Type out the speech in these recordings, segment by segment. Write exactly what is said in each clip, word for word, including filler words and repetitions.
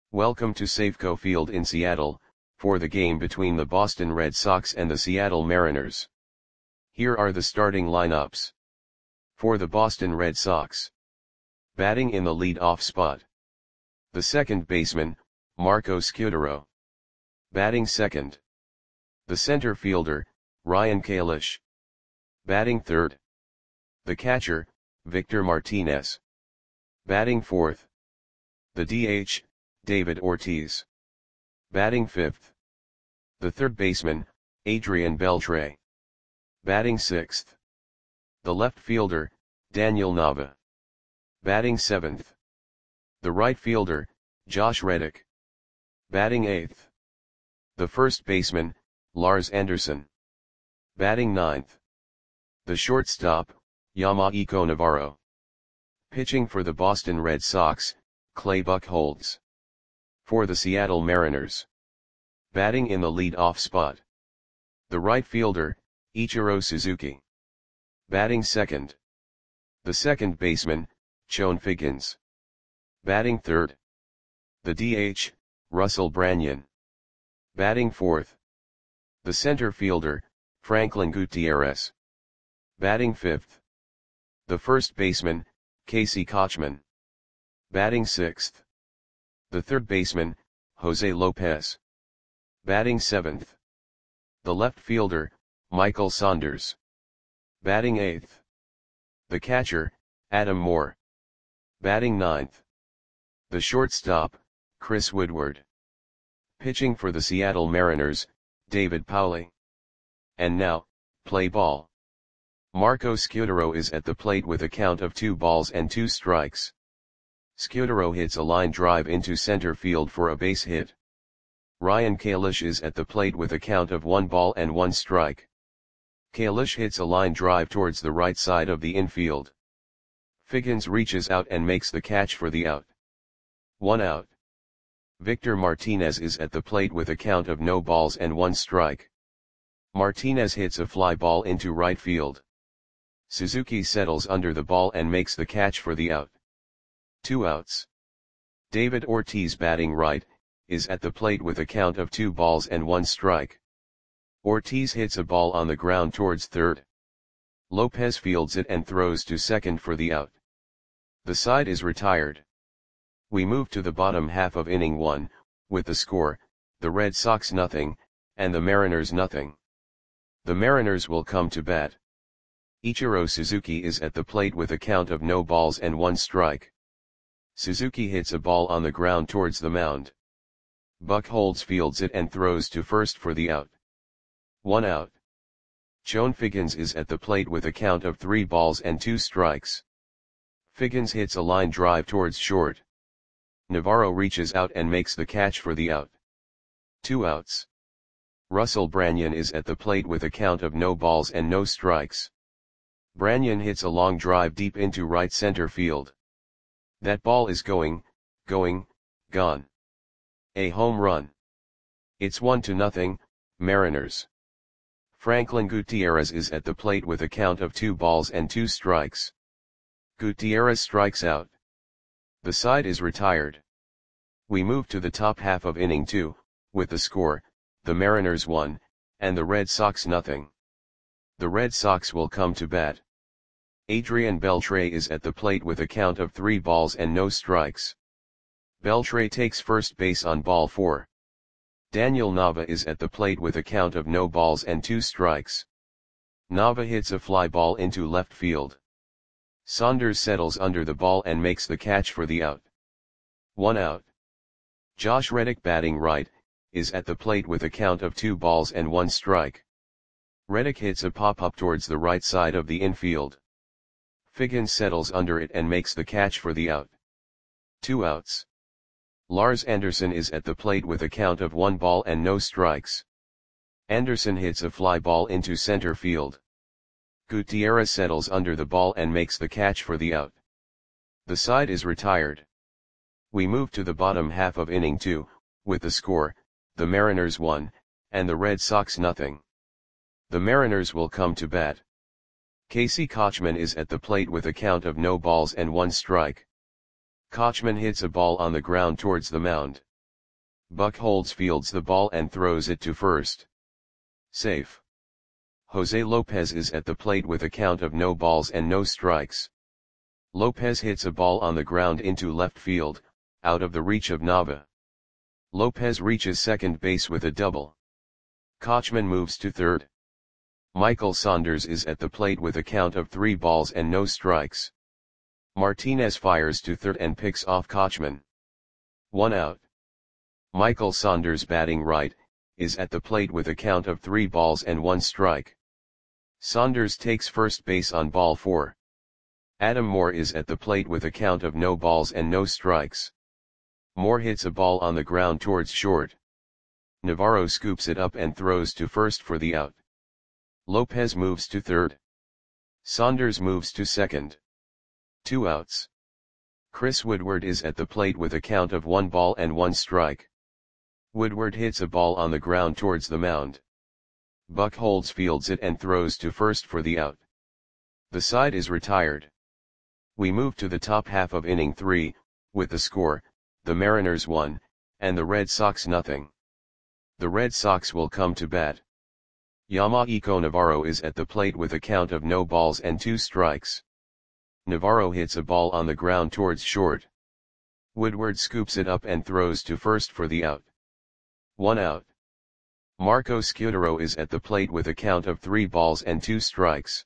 Welcome to Safeco Field in Seattle, for the game between the Boston Red Sox and the Seattle Mariners. Here are the starting lineups. For the Boston Red Sox. Batting in the lead-off spot. The second baseman, Marco Scutaro. Batting second. The center fielder, Ryan Kalish. Batting third. The catcher, Victor Martinez. Batting fourth. The D H, David Ortiz. Batting fifth. The third baseman, Adrian Beltre. Batting sixth. The left fielder, Daniel Nava. Batting seventh. The right fielder, Josh Reddick. Batting eighth. The first baseman, Lars Anderson. Batting ninth. The shortstop, Yamaico Navarro. Pitching for the Boston Red Sox, Clay Buchholz. For the Seattle Mariners. Batting in the lead-off spot. The right fielder, Ichiro Suzuki. Batting second. The second baseman, Chone Figgins. Batting third. The D H, Russell Branyan. Batting fourth. The center fielder, Franklin Gutierrez. Batting fifth. The first baseman, Casey Kotchman. Batting sixth. The third baseman, Jose Lopez. Batting seventh. The left fielder, Michael Saunders. Batting eighth. The catcher, Adam Moore. Batting ninth. The shortstop, Chris Woodward. Pitching for the Seattle Mariners, David Pauley. And now, play ball. Marco Scutaro is at the plate with a count of two balls and two strikes. Scutaro hits a line drive into center field for a base hit. Ryan Kalish is at the plate with a count of one ball and one strike. Kalish hits a line drive towards the right side of the infield. Figgins reaches out and makes the catch for the out. One out. Victor Martinez is at the plate with a count of no balls and one strike. Martinez hits a fly ball into right field. Suzuki settles under the ball and makes the catch for the out. Two outs. David Ortiz, batting right, is at the plate with a count of two balls and one strike. Ortiz hits a ball on the ground towards third. Lopez fields it and throws to second for the out. The side is retired. We move to the bottom half of inning one, with the score, the Red Sox nothing, and the Mariners nothing. The Mariners will come to bat. Ichiro Suzuki is at the plate with a count of no balls and one strike. Suzuki hits a ball on the ground towards the mound. Buchholz fields it and throws to first for the out. One out. Chone Figgins is at the plate with a count of three balls and two strikes. Figgins hits a line drive towards short. Navarro reaches out and makes the catch for the out. Two outs. Russell Branyan is at the plate with a count of no balls and no strikes. Branyan hits a long drive deep into right center field. That ball is going, going, gone. A home run. It's one to nothing, Mariners. Franklin Gutierrez is at the plate with a count of two balls and two strikes. Gutierrez strikes out. The side is retired. We move to the top half of inning two, with the score, the Mariners one, and the Red Sox nothing. The Red Sox will come to bat. Adrian Beltre is at the plate with a count of three balls and no strikes. Beltre takes first base on ball four. Daniel Nava is at the plate with a count of no balls and two strikes. Nava hits a fly ball into left field. Saunders settles under the ball and makes the catch for the out. One out. Josh Reddick, batting right, is at the plate with a count of two balls and one strike. Reddick hits a pop-up towards the right side of the infield. Figgins settles under it and makes the catch for the out. Two outs. Lars Anderson is at the plate with a count of one ball and no strikes. Anderson hits a fly ball into center field. Gutierrez settles under the ball and makes the catch for the out. The side is retired. We move to the bottom half of inning two, with the score, the Mariners one, and the Red Sox nothing. The Mariners will come to bat. Casey Kotchman is at the plate with a count of no balls and one strike. Kotchman hits a ball on the ground towards the mound. Buchholz fields the ball and throws it to first. Safe. Jose Lopez is at the plate with a count of no balls and no strikes. Lopez hits a ball on the ground into left field, out of the reach of Nava. Lopez reaches second base with a double. Kochman moves to third. Michael Saunders is at the plate with a count of three balls and no strikes. Martinez fires to third and picks off Kochman. One out. Michael Saunders, batting right, is at the plate with a count of three balls and one strike. Saunders takes first base on ball four. Adam Moore is at the plate with a count of no balls and no strikes. Moore hits a ball on the ground towards short. Navarro scoops it up and throws to first for the out. Lopez moves to third. Saunders moves to second. Two outs. Chris Woodward is at the plate with a count of one ball and one strike. Woodward hits a ball on the ground towards the mound. Buchholz fields it and throws to first for the out. The side is retired. We move to the top half of inning three, with the score, the Mariners one, and the Red Sox nothing. The Red Sox will come to bat. Yamaico Navarro is at the plate with a count of no balls and two strikes. Navarro hits a ball on the ground towards short. Woodward scoops it up and throws to first for the out. One out. Marco Scudero is at the plate with a count of three balls and two strikes.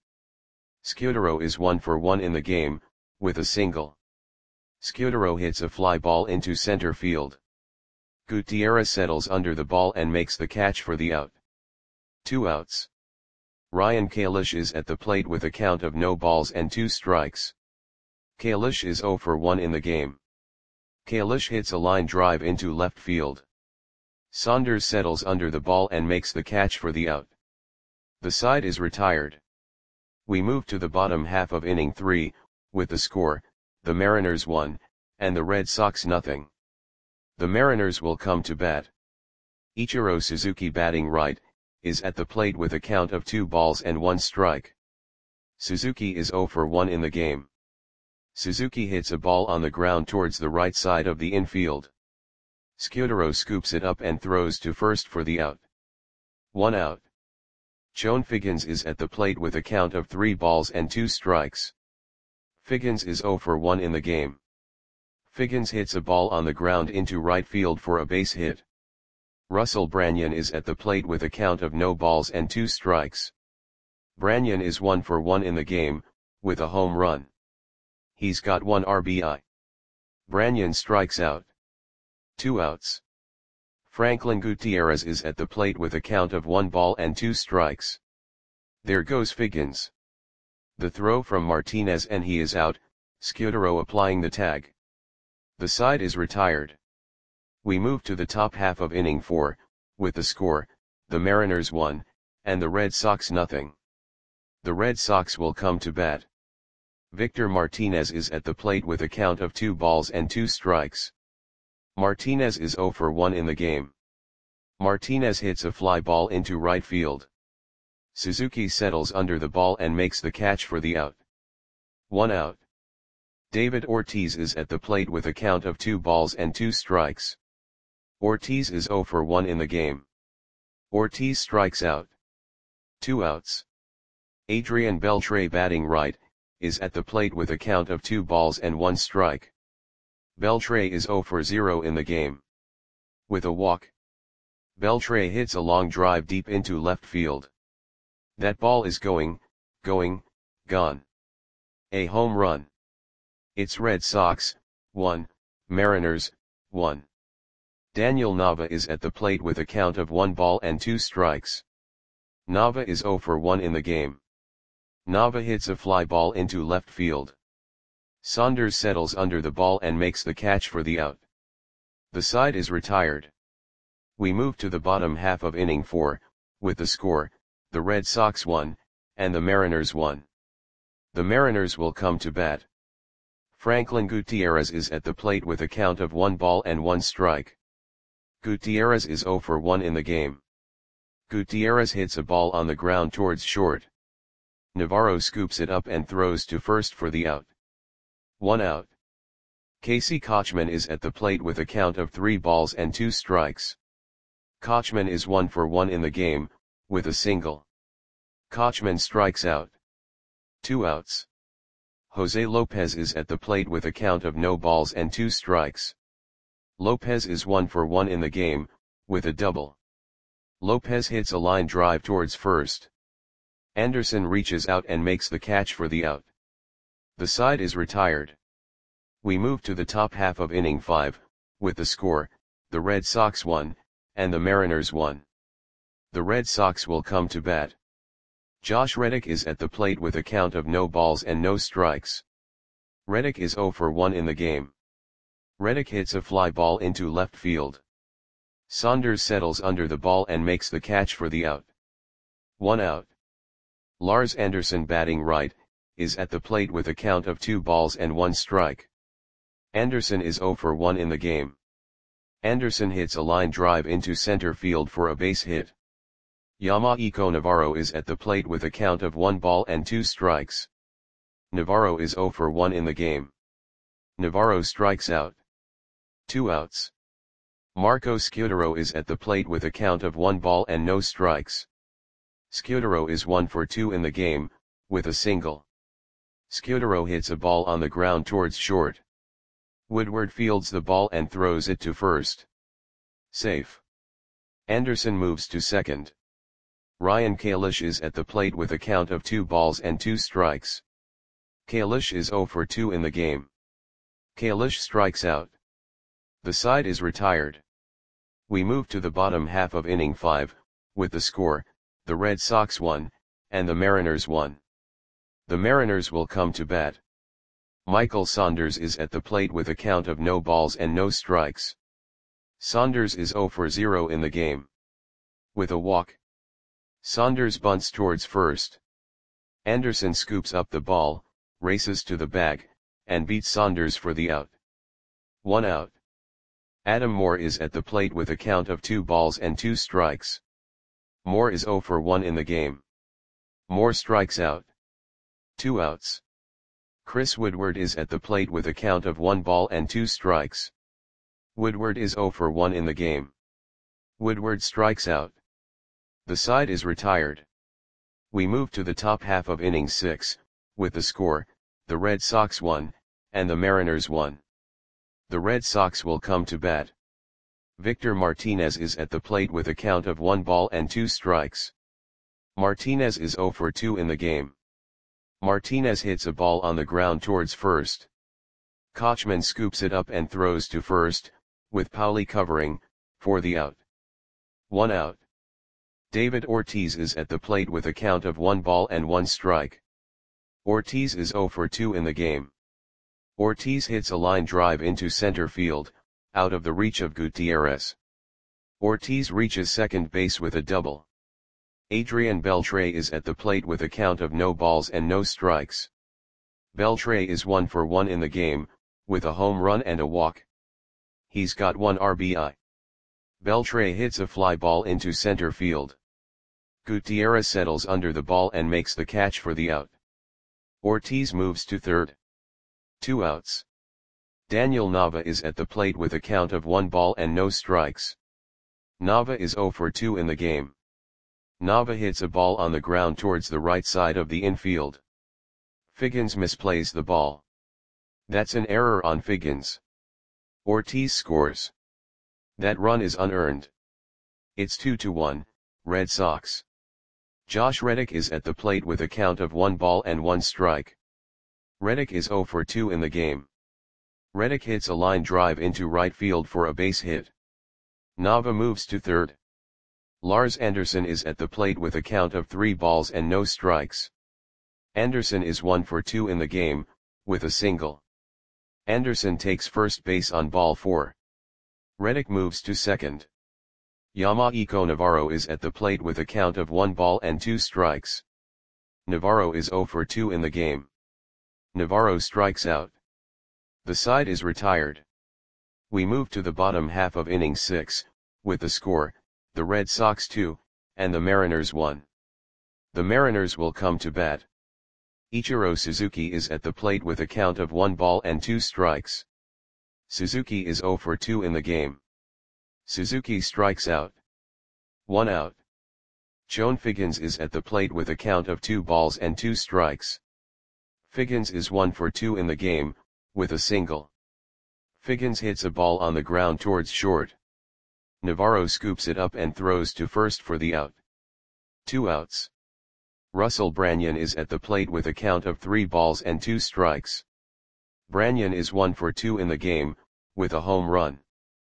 Scudero is one for one in the game, with a single. Scudero hits a fly ball into center field. Gutierrez settles under the ball and makes the catch for the out. Two outs. Ryan Kalish is at the plate with a count of no balls and two strikes. Kalish is zero for one in the game. Kalish hits a line drive into left field. Saunders settles under the ball and makes the catch for the out. The side is retired. We move to the bottom half of inning three, with the score, the Mariners one, and the Red Sox nothing. The Mariners will come to bat. Ichiro Suzuki, batting right, is at the plate with a count of two balls and one strike. Suzuki is zero for one in the game. Suzuki hits a ball on the ground towards the right side of the infield. Scudero scoops it up and throws to first for the out. One out. Chone Figgins is at the plate with a count of three balls and two strikes. Figgins is zero for one in the game. Figgins hits a ball on the ground into right field for a base hit. Russell Branyan is at the plate with a count of no balls and two strikes. Branyan is one for one in the game, with a home run. He's got one R B I. Branyan strikes out. Two outs. Franklin Gutierrez is at the plate with a count of one ball and two strikes. There goes Figgins. The throw from Martinez and he is out, Scudero applying the tag. The side is retired. We move to the top half of inning four, with the score, the Mariners one, and the Red Sox nothing. The Red Sox will come to bat. Victor Martinez is at the plate with a count of two balls and two strikes. Martinez is zero for one in the game. Martinez hits a fly ball into right field. Suzuki settles under the ball and makes the catch for the out. One out. David Ortiz is at the plate with a count of two balls and two strikes. Ortiz is zero for one in the game. Ortiz strikes out. Two outs. Adrian Beltre, batting right, is at the plate with a count of two balls and one strike. Beltre is zero for zero in the game. With a walk. Beltre hits a long drive deep into left field. That ball is going, going, gone. A home run. It's Red Sox, one, Mariners, one. Daniel Nava is at the plate with a count of one ball and two strikes. Nava is zero for one in the game. Nava hits a fly ball into left field. Saunders settles under the ball and makes the catch for the out. The side is retired. We move to the bottom half of inning four, with the score, the Red Sox one, and the Mariners one. The Mariners will come to bat. Franklin Gutierrez is at the plate with a count of one ball and one strike. Gutierrez is zero for one in the game. Gutierrez hits a ball on the ground towards short. Navarro scoops it up and throws to first for the out. One out. Casey Kochman is at the plate with a count of three balls and two strikes. Kochman is one for one in the game, with a single. Kochman strikes out. Two outs. Jose Lopez is at the plate with a count of no balls and two strikes. Lopez is one for one in the game, with a double. Lopez hits a line drive towards first. Anderson reaches out and makes the catch for the out. The side is retired. We move to the top half of inning five, with the score, the Red Sox won, and the Mariners won. The Red Sox will come to bat. Josh Reddick is at the plate with a count of no balls and no strikes. Reddick is zero for one in the game. Reddick hits a fly ball into left field. Saunders settles under the ball and makes the catch for the out. One out. Lars Anderson, batting right, is at the plate with a count of two balls and one strike. Anderson is zero for one in the game. Anderson hits a line drive into center field for a base hit. Yamaico Navarro is at the plate with a count of one ball and two strikes. Navarro is zero for one in the game. Navarro strikes out. Two outs. Marco Scutaro is at the plate with a count of one ball and no strikes. Scutaro is one for two in the game, with a single. Scutaro hits a ball on the ground towards short. Woodward fields the ball and throws it to first. Safe. Anderson moves to second. Ryan Kalish is at the plate with a count of two balls and two strikes. Kalish is zero for two in the game. Kalish strikes out. The side is retired. We move to the bottom half of inning five, with the score, the Red Sox won, and the Mariners won. The Mariners will come to bat. Michael Saunders is at the plate with a count of no balls and no strikes. Saunders is zero for zero in the game. With a walk. Saunders bunts towards first. Anderson scoops up the ball, races to the bag, and beats Saunders for the out. One out. Adam Moore is at the plate with a count of two balls and two strikes. Moore is zero for one in the game. Moore strikes out. Two outs. Chris Woodward is at the plate with a count of one ball and two strikes. Woodward is zero for one in the game. Woodward strikes out. The side is retired. We move to the top half of inning six, with the score, the Red Sox won, and the Mariners won. The Red Sox will come to bat. Victor Martinez is at the plate with a count of one ball and two strikes. Martinez is zero for two in the game. Martinez hits a ball on the ground towards first. Kochman scoops it up and throws to first, with Pauli covering, for the out. One out. David Ortiz is at the plate with a count of one ball and one strike. Ortiz is zero for two in the game. Ortiz hits a line drive into center field, out of the reach of Gutierrez. Ortiz reaches second base with a double. Adrian Beltre is at the plate with a count of no balls and no strikes. Beltre is one for one in the game, with a home run and a walk. He's got one R B I. Beltre hits a fly ball into center field. Gutierrez settles under the ball and makes the catch for the out. Ortiz moves to third. Two outs. Daniel Nava is at the plate with a count of one ball and no strikes. Nava is zero for two in the game. Nava hits a ball on the ground towards the right side of the infield. Figgins misplays the ball. That's an error on Figgins. Ortiz scores. That run is unearned. It's two to one, Red Sox. Josh Reddick is at the plate with a count of one ball and one strike. Reddick is zero for two in the game. Reddick hits a line drive into right field for a base hit. Nava moves to third. Lars Anderson is at the plate with a count of three balls and no strikes. Anderson is one for two in the game, with a single. Anderson takes first base on ball four. Reddick moves to second. Yamaico Navarro is at the plate with a count of one ball and two strikes. Navarro is zero for two in the game. Navarro strikes out. The side is retired. We move to the bottom half of inning six, with the score, the Red Sox two, and the Mariners one. The Mariners will come to bat. Ichiro Suzuki is at the plate with a count of one ball and two strikes. Suzuki is zero for two in the game. Suzuki strikes out. One out. Chone Figgins is at the plate with a count of two balls and two strikes. Figgins is one for two in the game, with a single. Figgins hits a ball on the ground towards short. Navarro scoops it up and throws to first for the out. Two outs. Russell Branyan is at the plate with a count of three balls and two strikes. Branyan is one for two in the game, with a home run.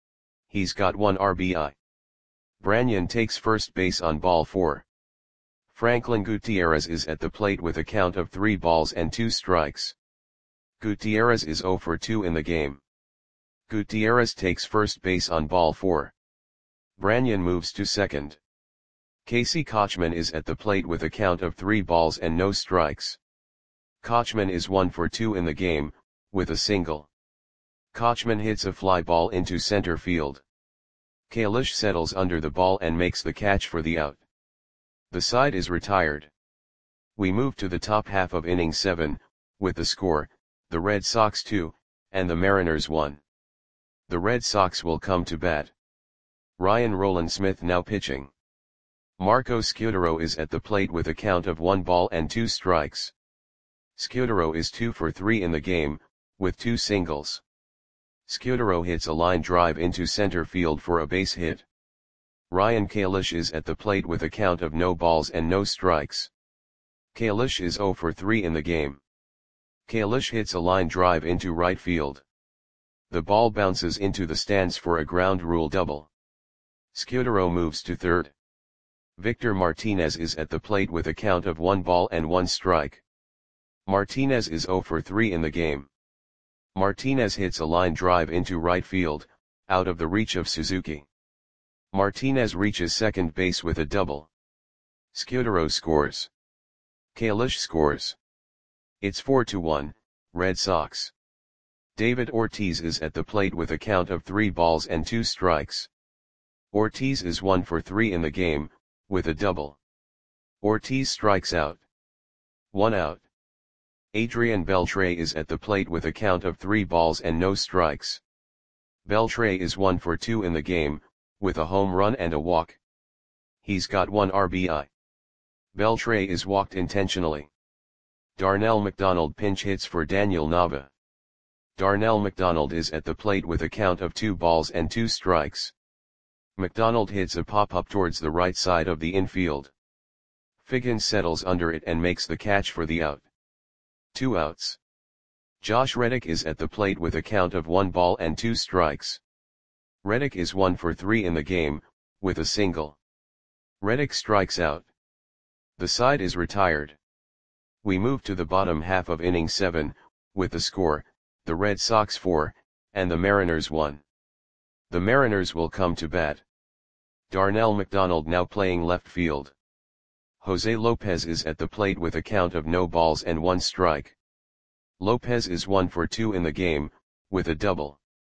He's got one R B I. Branyan takes first base on ball four. Franklin Gutierrez is at the plate with a count of three balls and two strikes. Gutierrez is zero for two in the game. Gutierrez takes first base on ball four. Branyan moves to second. Casey Kochman is at the plate with a count of three balls and no strikes. Kochman is one for two in the game, with a single. Kochman hits a fly ball into center field. Kalish settles under the ball and makes the catch for the out. The side is retired. We move to the top half of inning seven, with the score, the Red Sox two, and the Mariners one. The Red Sox will come to bat. Ryan Roland Smith now pitching. Marco Scutaro is at the plate with a count of one ball and two strikes. Scutaro is two for three in the game, with two singles. Scutaro hits a line drive into center field for a base hit. Ryan Kalish is at the plate with a count of no balls and no strikes. Kalish is zero for three in the game. Kalish hits a line drive into right field. The ball bounces into the stands for a ground rule double. Scutaro moves to third. Victor Martinez is at the plate with a count of one ball and one strike. Martinez is zero for three in the game. Martinez hits a line drive into right field, out of the reach of Suzuki. Martinez reaches second base with a double. Scutaro scores. Kalish scores. It's four to one, Red Sox. David Ortiz is at the plate with a count of three balls and two strikes. Ortiz is one for three in the game, with a double. Ortiz strikes out. One out. Adrian Beltre is at the plate with a count of three balls and no strikes. Beltre is one for two in the game, with a home run and a walk. He's got one R B I. Beltre is walked intentionally. Darnell McDonald pinch hits for Daniel Nava. Darnell McDonald is at the plate with a count of two balls and two strikes. McDonald hits a pop-up towards the right side of the infield. Figgins settles under it and makes the catch for the out. Two outs. Josh Reddick is at the plate with a count of one ball and two strikes. Reddick is one for three in the game, with a single. Reddick strikes out. The side is retired. We move to the bottom half of inning seven, with the score, the Red Sox four, and the Mariners one. The Mariners will come to bat. Darnell McDonald now playing left field. Jose Lopez is at the plate with a count of no balls and one strike. Lopez is one for two in the game, with a double.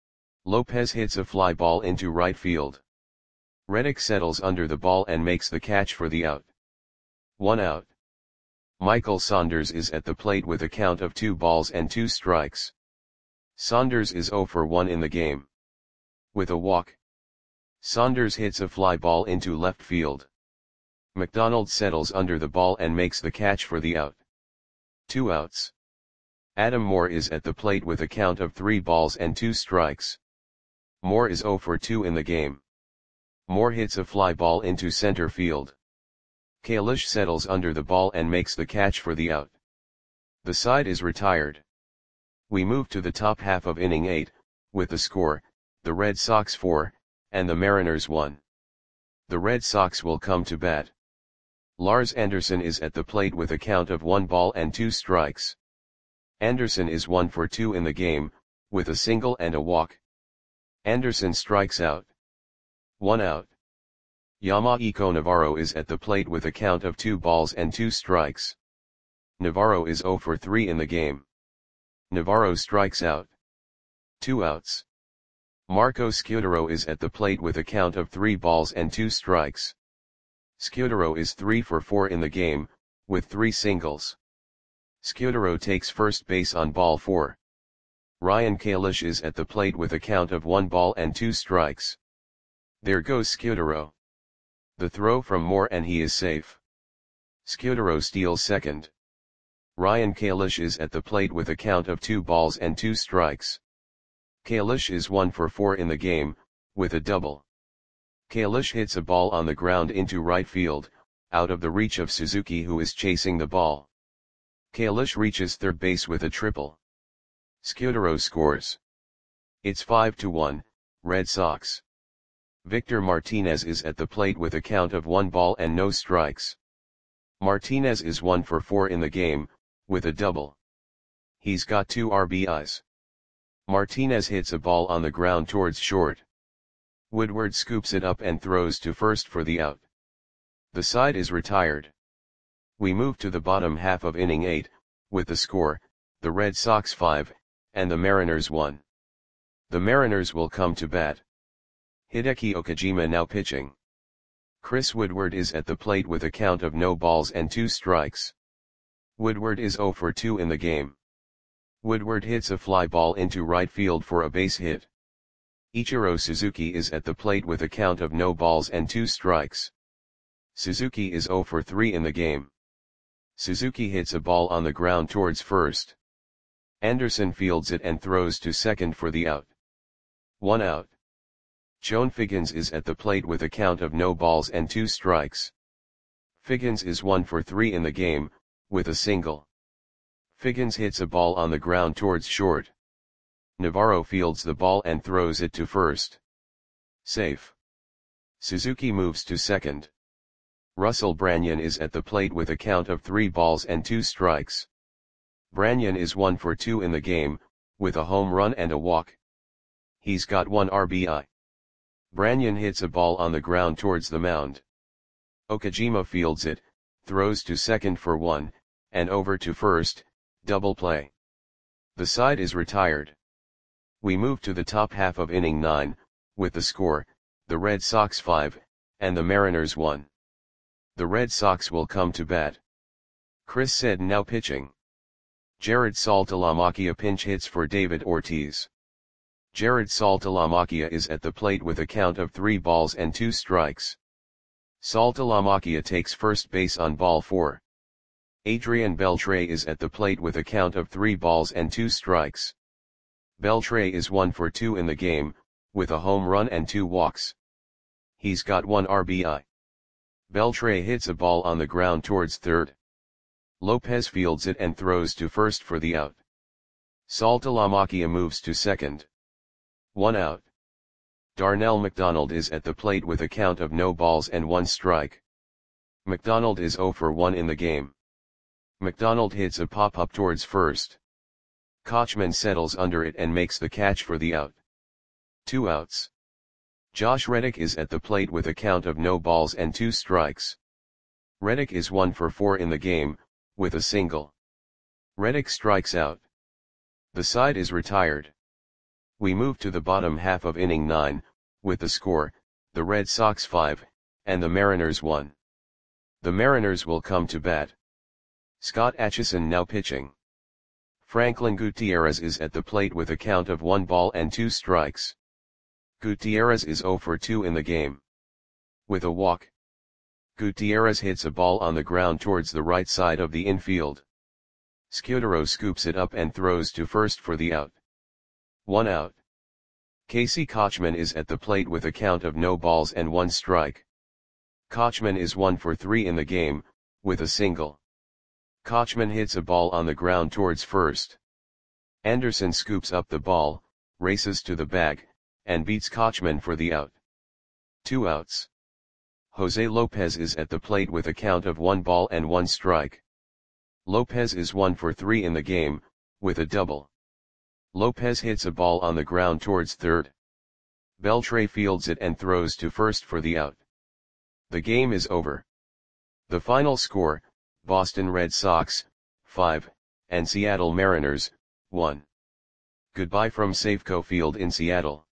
Lopez hits a fly ball into right field. Reddick settles under the ball and makes the catch for the out. One out. Michael Saunders is at the plate with a count of two balls and two strikes. Saunders is zero for one in the game. With a walk. Saunders hits a fly ball into left field. McDonald settles under the ball and makes the catch for the out. Two outs. Adam Moore is at the plate with a count of three balls and two strikes. Moore is zero for two in the game. Moore hits a fly ball into center field. Kalish settles under the ball and makes the catch for the out. The side is retired. We move to the top half of inning eight, with the score, the Red Sox four, and the Mariners one. The Red Sox will come to bat. Lars Anderson is at the plate with a count of one ball and two strikes. Anderson is one for two in the game, with a single and a walk. Anderson strikes out. One out. Yamahiko Navarro is at the plate with a count of two balls and two strikes. Navarro is zero for three in the game. Navarro strikes out. Two outs. Marco Scutaro is at the plate with a count of three balls and two strikes. Scutaro is three for four in the game, with three singles. Scutaro takes first base on ball four. Ryan Kalish is at the plate with a count of one ball and two strikes. There goes Scudero. The throw from Moore and he is safe. Scudero steals second. Ryan Kalish is at the plate with a count of two balls and two strikes. Kalish is one for four in the game, with a double. Kalish hits a ball on the ground into right field, out of the reach of Suzuki who is chasing the ball. Kalish reaches third base with a triple. Scudero scores. It's five to one, Red Sox. Victor Martinez is at the plate with a count of one ball and no strikes. Martinez is one for four in the game, with a double. He's got two R B Is. Martinez hits a ball on the ground towards short. Woodward scoops it up and throws to first for the out. The side is retired. We move to the bottom half of inning eight, with the score, the Red Sox five, and the Mariners one. The Mariners will come to bat. Hideki Okajima now pitching. Chris Woodward is at the plate with a count of no balls and two strikes. Woodward is zero for two in the game. Woodward hits a fly ball into right field for a base hit. Ichiro Suzuki is at the plate with a count of no balls and two strikes. Suzuki is zero for three in the game. Suzuki hits a ball on the ground towards first. Anderson fields it and throws to second for the out. One out. Chone Figgins is at the plate with a count of no balls and two strikes. Figgins is one for three in the game, with a single. Figgins hits a ball on the ground towards short. Navarro fields the ball and throws it to first. Safe. Suzuki moves to second. Russell Branyan is at the plate with a count of three balls and two strikes. Branyan is one for two in the game, with a home run and a walk. He's got one R B I. Branyan hits a ball on the ground towards the mound. Okajima fields it, throws to second for one, and over to first, double play. The side is retired. We move to the top half of inning nine, with the score, the Red Sox five, and the Mariners one. The Red Sox will come to bat. Chris Seddon now pitching. Jared Saltalamacchia pinch hits for David Ortiz. Jared Saltalamacchia is at the plate with a count of three balls and two strikes. Saltalamacchia takes first base on ball four. Adrian Beltre is at the plate with a count of three balls and two strikes. Beltre is one for two in the game, with a home run and two walks. He's got one R B I. Beltre hits a ball on the ground towards third. Lopez fields it and throws to first for the out. Saltalamacchia moves to second. One out. Darnell McDonald is at the plate with a count of no balls and one strike. McDonald is zero for one in the game. McDonald hits a pop-up towards first. Kochman settles under it and makes the catch for the out. Two outs. Josh Reddick is at the plate with a count of no balls and two strikes. Reddick is one for four in the game, with a single. Reddick strikes out. The side is retired. We move to the bottom half of inning nine, with the score, the Red Sox five, and the Mariners one. The Mariners will come to bat. Scott Atchison now pitching. Franklin Gutierrez is at the plate with a count of one ball and two strikes. Gutierrez is zero for two in the game. With a walk. Gutierrez hits a ball on the ground towards the right side of the infield. Scudero scoops it up and throws to first for the out. One out. Casey Kochman is at the plate with a count of no balls and one strike. Kochman is one for three in the game, with a single. Kochman hits a ball on the ground towards first. Anderson scoops up the ball, races to the bag, and beats Kochman for the out. Two outs. Jose Lopez is at the plate with a count of one ball and one strike. Lopez is one for three in the game, with a double. Lopez hits a ball on the ground towards third. Beltre fields it and throws to first for the out. The game is over. The final score, Boston Red Sox, five, and Seattle Mariners, one. Goodbye from Safeco Field in Seattle.